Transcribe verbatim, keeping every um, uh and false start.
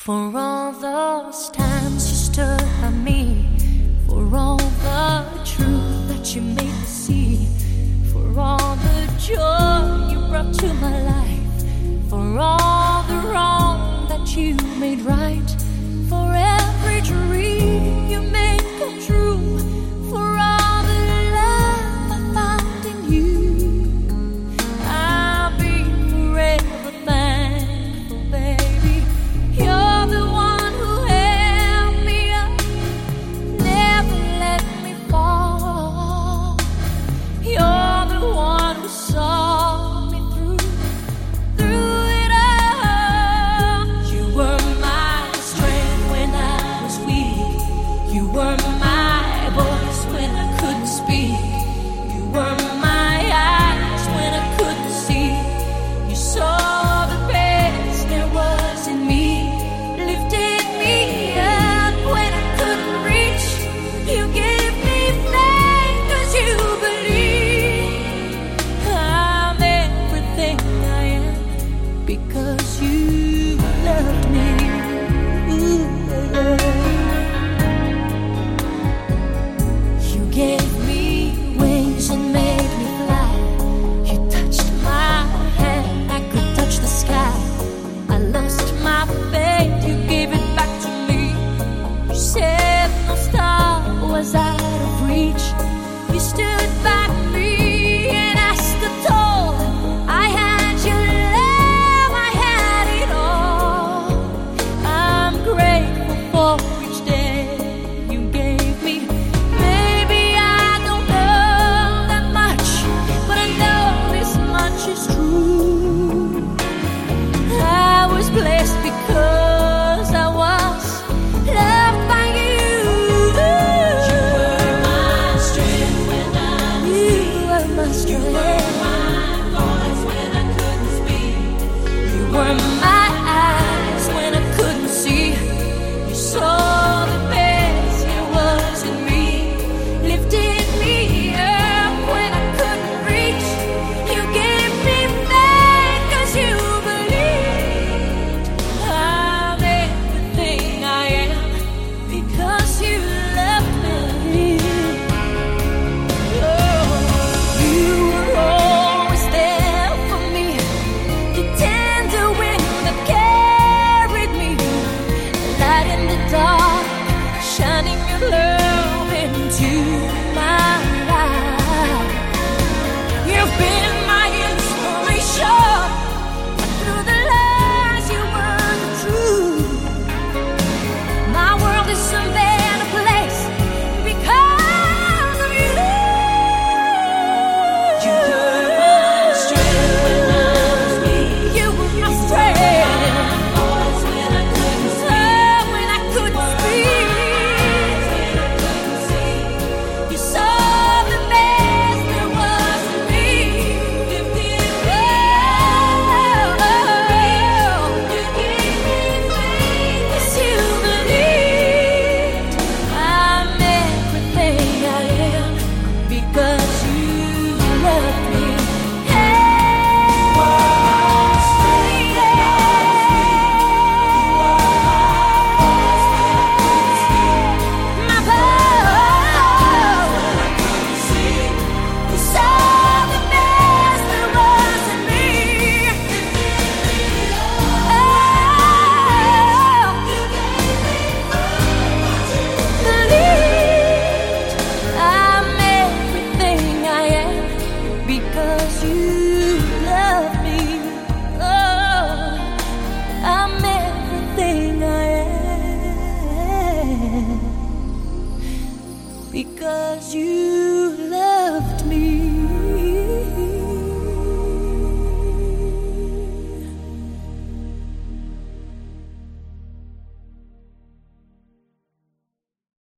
For all those times you stood by me, for all the truth that you made me see, for all the joy you brought to my life, for all the wrong that you made right, for every dream you made come true, for all the love I found in you, I'll be forever thankful, baby. You're the one who held me up, never let me fall. You're the one who saw me through, through it all. You were my strength when I was weak. You were my voice when I couldn't speak. You were my eyes when I couldn't see. You saw the best there was in me, lifted me up when I couldn't reach. You gave me faith 'cause you believe I'm everything I am because you loved me. Ooh, yeah. You gave me wings and made me fly. You touched my hand, I could touch the sky. I lost my faith, you gave it back to me. You said no star was out of reach. You stood by me and I stood tall. I had your love, I had it all. I'm grateful for each day you gave me. Maybe I don't know that much, but I know this much is true. I was blessed because I was loved by you. You were my strength when I was weak. You were my strength. You were my voice when I couldn't speak. You were my eyes when I couldn't see. You saw the best there was in me, lifted me up when I couldn't reach. You gave me faith 'cause you believed I'm everything I am because you loved me. Oh, you were always there for me, the tender wind that carried me, light in the dark, shining your love into my life. You've been my inspiration through the lies you were true. My world is a better place because of you. You were my strength when I was weak. You were my strength. Voice when I couldn't speak. When I couldn't speak. When I couldn't see. You saw the best there was in me. Lifted me up. You gave me faith 'cause you believed I'm everything I am because you loved me. My voice, you saw the best there was in me. Believed I'm everything I am because you love me. Oh, I'm everything I am because you